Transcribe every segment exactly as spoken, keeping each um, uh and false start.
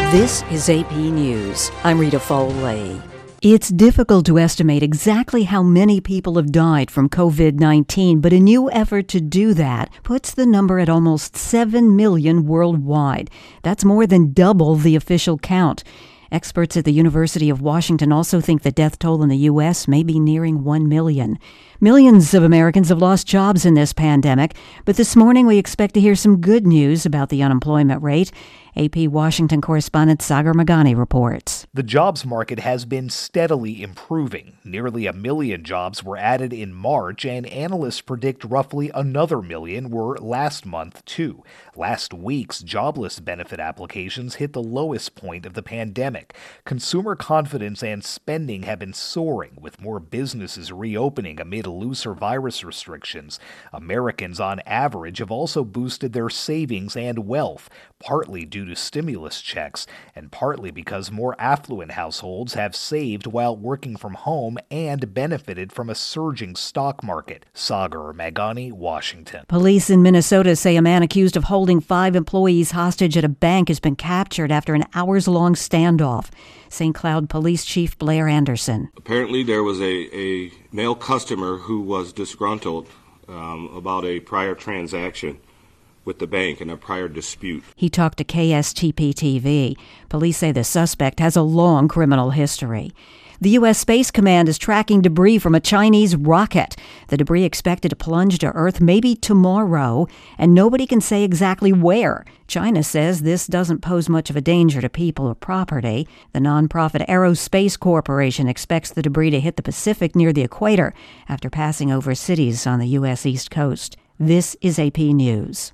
This is A P News. I'm Rita Foley. It's difficult to estimate exactly how many people have died from covid nineteen, but a new effort to do that puts the number at almost seven million worldwide. That's more than double the official count. Experts at the University of Washington also think the death toll in the U S may be nearing one million. Millions of Americans have lost jobs in this pandemic, but this morning we expect to hear some good news about the unemployment rate. A P Washington correspondent Sagar Meghani reports. The jobs market has been steadily improving. Nearly a million jobs were added in March, and analysts predict roughly another million were last month, too. Last week's jobless benefit applications hit the lowest point of the pandemic. Consumer confidence and spending have been soaring, with more businesses reopening amid looser virus restrictions. Americans, on average, have also boosted their savings and wealth, partly due to stimulus checks, and partly because more affluent households have saved while working from home and benefited from a surging stock market. Sagar Meghani, Washington. Police in Minnesota say a man accused of holding five employees hostage at a bank has been captured after an hours-long standoff. Saint Cloud Police Chief Blair Anderson. Apparently there was a, a male customer who was disgruntled um, about a prior transaction with the bank in a prior dispute. He talked to K S T P T V. Police say the suspect has a long criminal history. The U S. Space Command is tracking debris from a Chinese rocket. The debris expected to plunge to Earth maybe tomorrow, and nobody can say exactly where. China says this doesn't pose much of a danger to people or property. The nonprofit Aerospace Corporation expects the debris to hit the Pacific near the equator after passing over cities on the U S. East Coast. This is A P News.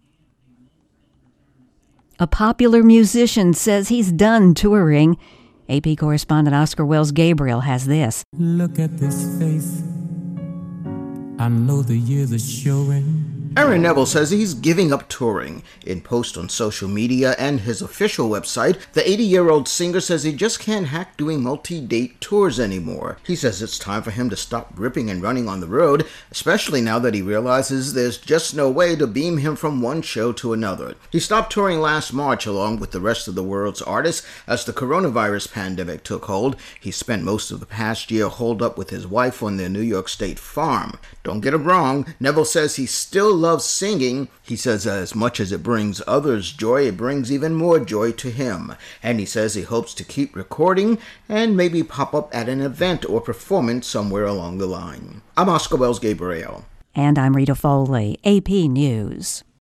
A popular musician says he's done touring. A P correspondent Oscar Wells Gabriel has this. Look at this face. I know the years are showing. Aaron Neville says he's giving up touring. In posts on social media and his official website, the eighty-year-old singer says he just can't hack doing multi-date tours anymore. He says it's time for him to stop ripping and running on the road, especially now that he realizes there's just no way to beam him from one show to another. He stopped touring last March along with the rest of the world's artists as the coronavirus pandemic took hold. He spent most of the past year holed up with his wife on their New York State farm. Don't get it wrong, Neville says he still loves singing. He says as much as it brings others joy, it brings even more joy to him. And he says he hopes to keep recording and maybe pop up at an event or performance somewhere along the line. I'm Oscar Wells Gabriel. And I'm Rita Foley, A P News.